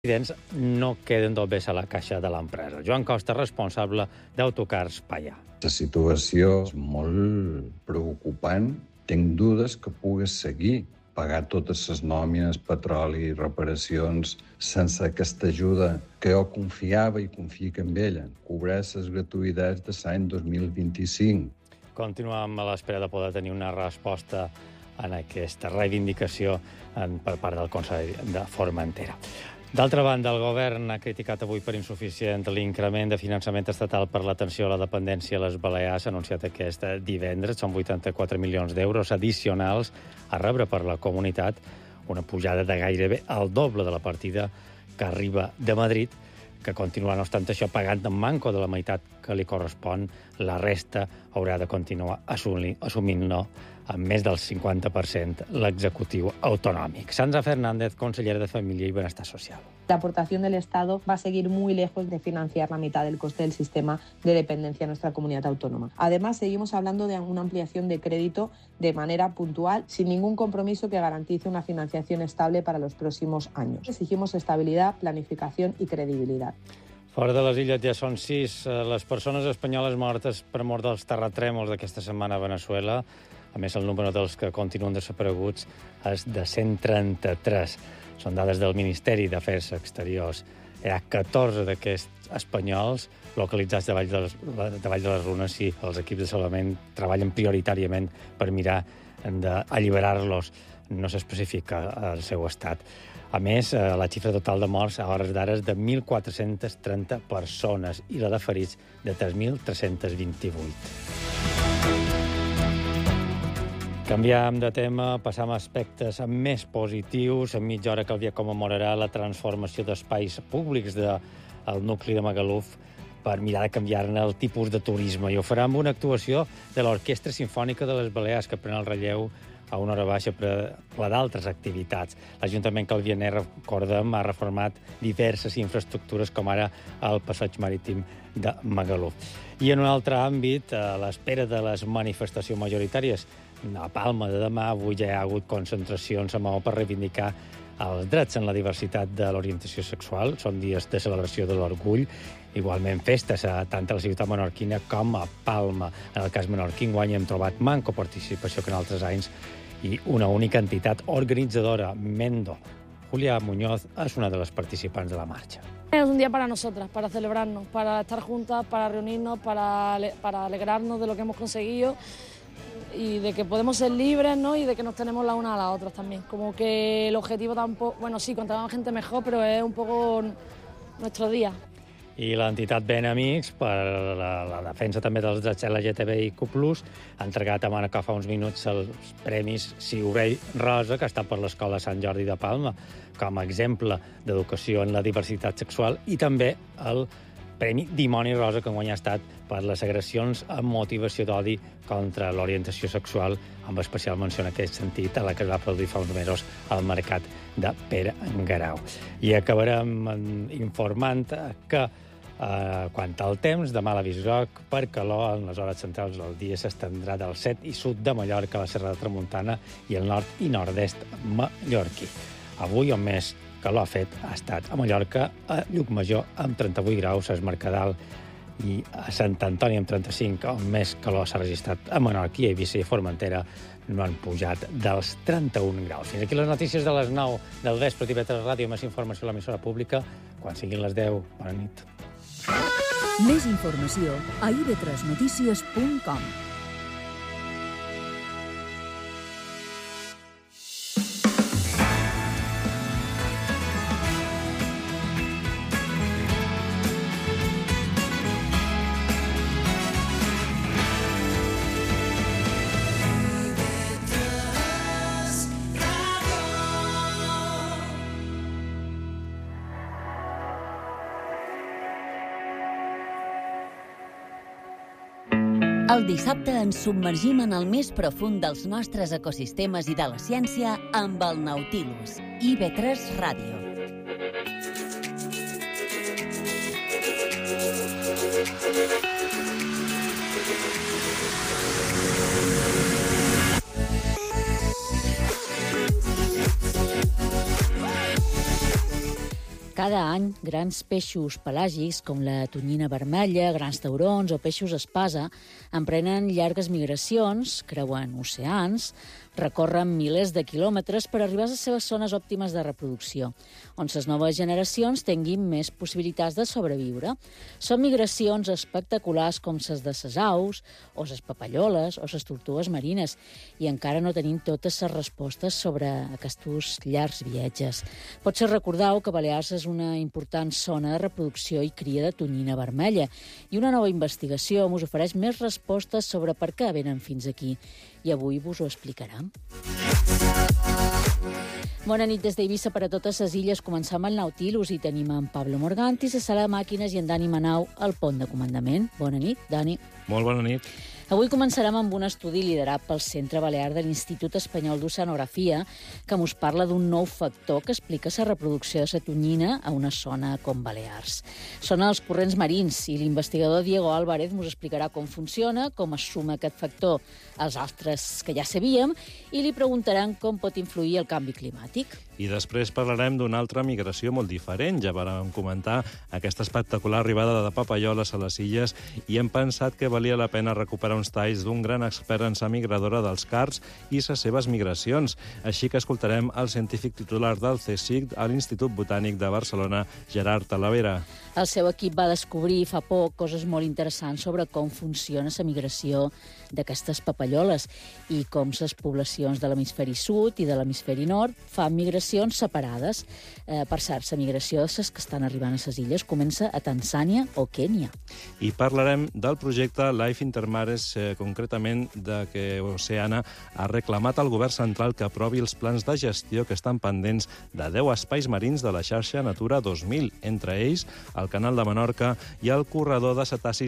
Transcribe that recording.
residents no queden dobbers a la caixa de l'empresa. Joan Costa, responsable d'Autocars Pallà. La situació és molt preocupant. Tinc dudes que pugues seguir pagar totes les nòmines, petroli, reparacions, sense aquesta ajuda que jo confiava i confio en ella. Cobrar les gratuïtats de l'any 2025. Continuem a l'espera de poder tenir una resposta en aquesta reivindicació per part del Consell de Formentera. D'altra banda, el govern ha criticat avui per insuficient l'increment de finançament estatal per l'atenció a la dependència a les Balears, anunciat aquest divendres. Són 84 milions d'euros addicionals a rebre per la comunitat, una pujada de gairebé el doble de la partida que arriba de Madrid, que continua, no obstant això, pagant en manco de la meitat que li correspon. La resta haurà de continuar assumint-lo amb més del 50% l'executiu autonòmic. Sandra Fernández, consellera de Família i Benestar Social. La aportación del Estado va a seguir muy lejos de financiar la mitad del coste del sistema de dependencia en nuestra comunidad autónoma. Además, seguimos hablando de una ampliación de crédito de manera puntual, sin ningún compromiso que garantice una financiación estable para los próximos años. Exigimos estabilidad, planificación y credibilidad. Fora de les illes ja són 6 les persones espanyoles mortes per mort dels terratrèmols d'aquesta setmana a Venezuela. A més, el número dels que continuen desapareguts és de 133. Són dades del Ministeri d'Afers Exteriors. Hi ha 14 d'aquests espanyols localitzats davall de les runes i els equips de salvament treballen prioritàriament per mirar d'alliberar-los. No s'especifica el seu estat. A més, la xifra total de morts a hores d'ara és de 1.430 persones i la de ferits de 3.328. Canviem de tema, passam a aspectes més positius. En mitja hora Calvià commemorarà la transformació d'espais públics del nucli de Magaluf per mirar de canviar-ne el tipus de turisme. I ho farà amb una actuació de l'Orquestra Simfònica de les Balears, que pren el relleu a una hora baixa per la d'altres activitats. L'Ajuntament calvianer, recordem, ha reformat diverses infraestructures, com ara el passeig marítim de Magaluf. I en un altre àmbit, a l'espera de les manifestacions majoritàries, a Palma de demà, avui ja hi ha hagut concentracions a Maó per reivindicar els drets en la diversitat de l'orientació sexual. Són dies de celebració de l'orgull. Igualment festes tant a la ciutat menorquina com a Palma. En el cas menorquí, enguany hem trobat manco participació que en altres anys i una única entitat organitzadora, Mendo. Julia Muñoz és una de les participants de la marxa. Es un día para nosotras, para celebrarnos, para estar juntas, para reunirnos, para alegrarnos de lo que hemos conseguido y de que podemos ser libres, ¿no? Y de que nos tenemos la una a las otras también. Como que el objetivo tampoco, bueno, sí, contra más gente mejor, pero es un poco nuestro día. I l'entitat Ben Amics, per la defensa també dels drets LGTBIQ+, ha entregat a Manacor fa uns minuts els premis Siurei Rosa, que està per l'Escola Sant Jordi de Palma, com a exemple d'educació en la diversitat sexual, i també el Premi Dimoni Rosa, que enguany ha estat per les agressions amb motivació d'odi contra l'orientació sexual, amb especial menció en aquest sentit a la que es va produir fa uns mesos al mercat de Pere Garau. I acabarem informant que quant al temps, demà l'avís groc per calor en les hores centrals del dia s'estendrà del set i sud de Mallorca a la Serra de Tramuntana i el nord i nord-est mallorquí. Avui, on més calor ha fet, ha estat a Mallorca, a Llucmajor, amb 38 graus, a Es Mercadal, i a Sant Antoni, amb 35, on més calor s'ha registrat a Menorquí, a Eivissa i Formentera, no han pujat dels 31 graus. Fins aquí les notícies de les 9 del vespre, TV3 Ràdio, més informació a l'emissora pública, quan siguin les 10. Bona nit. Més informació a ib3notícies.com. El dissabte ens submergim en el més profund dels nostres ecosistemes i de la ciència amb el Nautilus. IB3 Ràdio. Cada any, grans peixos pelàgics, com la tonyina vermella, grans taurons o peixos espasa, emprenen llargues migracions, creuen oceans, recorren milers de quilòmetres per arribar a les seves zones òptimes de reproducció, on les noves generacions tinguin més possibilitats de sobreviure. Són migracions espectaculars com les de les aus, o les papalloles, o les tortugues marines, i encara no tenim totes les respostes sobre aquests llargs viatges. Potser recordeu que Balears és una important zona de reproducció i cria de tonyina vermella, i una nova investigació us ofereix més respostes sobre per què venen fins aquí, i avui vos ho explicarà. Bona nit des d'Eivissa per a totes les illes. Començam el Nautilus i tenim en Pablo Morgantis a sala de màquines i en Dani Manau al pont de comandament. Bona nit, Dani. Molt bona nit. Avui començarem amb un estudi liderat pel Centre Balear de l'Institut Espanyol d'Oceanografia que ens parla d'un nou factor que explica la reproducció de la tonyina a una zona com Balears. Són els corrents marins i l'investigador Diego Álvarez ens explicarà com funciona, com es suma aquest factor als altres que ja sabíem i li preguntaran com pot influir el canvi climàtic. I després parlarem d'una altra migració molt diferent. Ja vam comentar aquesta espectacular arribada de papalloles a les illes i hem pensat que valia la pena recuperar uns talls d'un gran expert en la migradora dels carps i les seves migracions. Així que escoltarem el científic titular del CSIC a l'Institut Botànic de Barcelona, Gerard Talavera. El seu equip va descobrir fa poc coses molt interessants sobre com funciona la migració d'aquestes papalloles i com les poblacions de l'hemisferi sud i de l'hemisferi nord fan migracions separades. Per cert, la migració de les que estan arribant a les illes comença a Tanzània o Kènia. I parlarem del projecte Life Intermares, concretament de que Oceana ha reclamat al govern central que aprovi els plans de gestió que estan pendents de 10 espais marins de la xarxa Natura 2000, entre ells el Canal de Menorca i el corredor de cetacis